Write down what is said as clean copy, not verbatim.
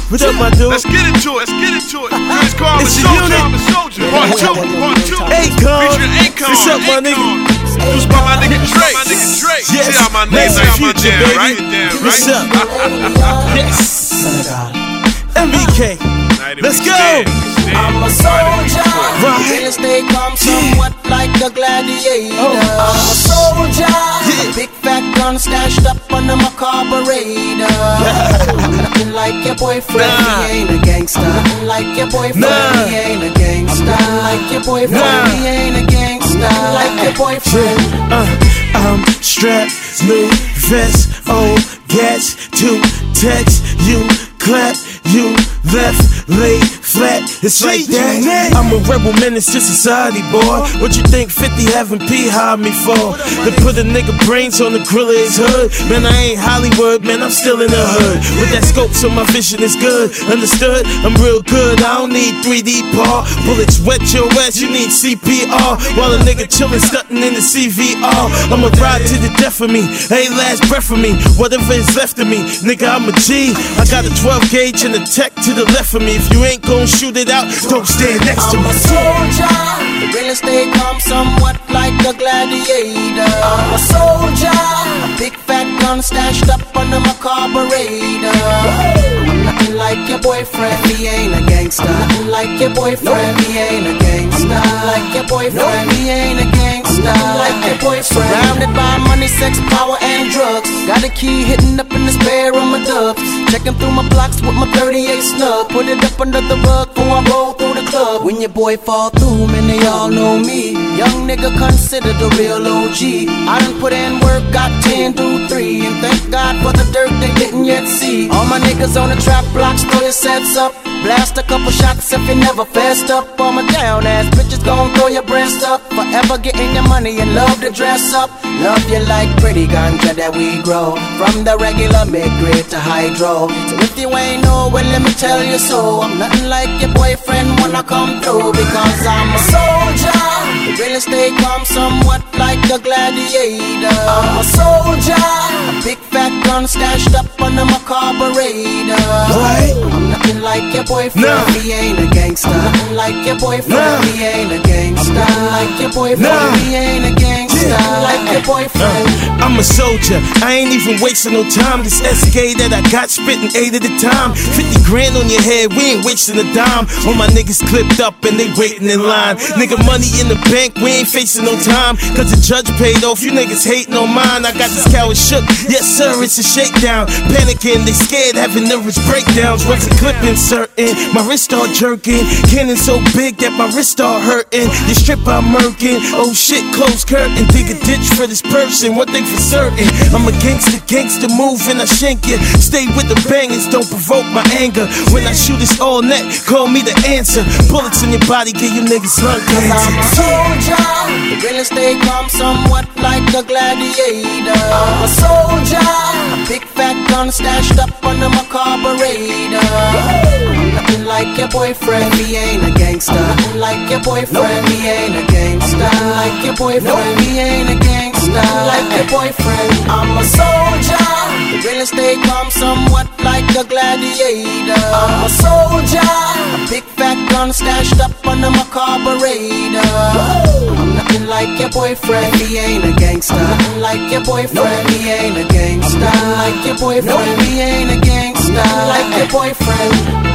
What up, my dude? Let's get into it. Chris Carl It's and a unit. Soldier. Part 2. Akon. Featuring Akon. What's up, my nigga? Produced by my nigga Dre. Yes. See how my name Nice down, future, damn, baby. right? What's up? Yes. MBK. Let's go. I'm a soldier. Right. Real estate comes somewhat like a gladiator. I'm a soldier. Big fat gun stashed up under my carburetor. Nothing like your boyfriend, he ain't a gangster. Nothing like your boyfriend, he ain't a gangster. Nothing like your boyfriend, he ain't a gangster. Nothing like your boyfriend. I'm strapped, new vest, old gas, to text, you clap, you left, lay flat, it's like that. I'm a rebel menace to society, boy. What you think 50 having P hide me for? To put a nigga brains on the grill of his hood. Man, I ain't Hollywood, man, I'm still in the hood. With that scope, so my vision is good. Understood? I'm real good, I don't need 3D par. Bullets wet your ass, you need CPR. While a nigga chillin', stuntin' in the CVR. I'ma ride to the death of me, ain't last breath of me. Whatever is left of me, nigga, I'm a G. I got a 12 gauge and a tech to the left of me. If you ain't gon' shoot it out, don't stand next to I'm me. a soldier. The real estate comes somewhat like a gladiator. I'm a soldier. A big fat gun stashed up under my carburetor. I'm nothing like your boyfriend, he ain't a gangster. Nothing like your boyfriend, he ain't a gangster. Nothing like your boyfriend, he ain't a gangster. Nothing like your boyfriend. Surrounded by money, sex, power, and drugs. Got a key hidden up in the spare room of dubs. Checking through my blocks with my 38 snug. Put it up under the rug before I roll through the club. When your boy fall through, man, they all know me. Young nigga considered a real OG. I done put in work, got 10 through 3. And thank God for the dirt they didn't yet see. All my niggas on the trap blocks, throw your sets up. Blast a couple shots if you never fessed up. All my down ass bitches gon' throw your breast up. Forever getting your money and love to dress up. Love you like pretty ganja that we grow. From the regular mid-grade to hydro. So if you ain't know, well let me tell you so. I'm nothing like your boyfriend when I come through. Because I'm a soldier. The real estate comes somewhat like a gladiator. I'm a soldier. A big fat gun stashed up under my carburetor. I'm nothing like your boyfriend, he ain't a gangster. Nothing like your boyfriend, he ain't a gangster. Nothing like your boyfriend, he ain't a gangster. Nothing like your boyfriend. I'm a soldier, I ain't even wasting no time. This SK that I got spitting 8 at a time. 50 grand on your head, we ain't wasting a dime. All my niggas clipped up and they waiting in line. Nigga, money in the bank, we ain't facing no time. Cause the judge paid off, you niggas hating on mine. I got this coward shook, yes sir, it's a shakedown. Panicking, they scared, having nervous breakdowns. What's a clip inserting, my wrist start jerking. Cannon so big that my wrist start hurting. You strip I'm murking, oh shit, close curtain. Dig a ditch for this person, one thing for certain. I'm a gangster move and I shank you. Stay with the bangers, don't provoke my anger. When I shoot it's all net, call me the answer. Bullets in your body, give you niggas lung cancer. I'm a soldier. The real estate comes somewhat like a gladiator. I'm a soldier. A big fat gun stashed up under my carburetor. I'm nothing like your boyfriend, he ain't a gangster. Nothing like your boyfriend, he ain't a gangster. Nothing like your boyfriend, he ain't a gangster. Nothing like your boyfriend. I'm a soldier. The real estate comes somewhat like a gladiator. I'm a soldier. A big fat gun stashed up under my carburetor. I'm nothing like your boyfriend, he ain't a gangster. Nothing like your boyfriend, he ain't a gangster. Nothing like your boyfriend, he ain't a gangster. Nothing like your boyfriend.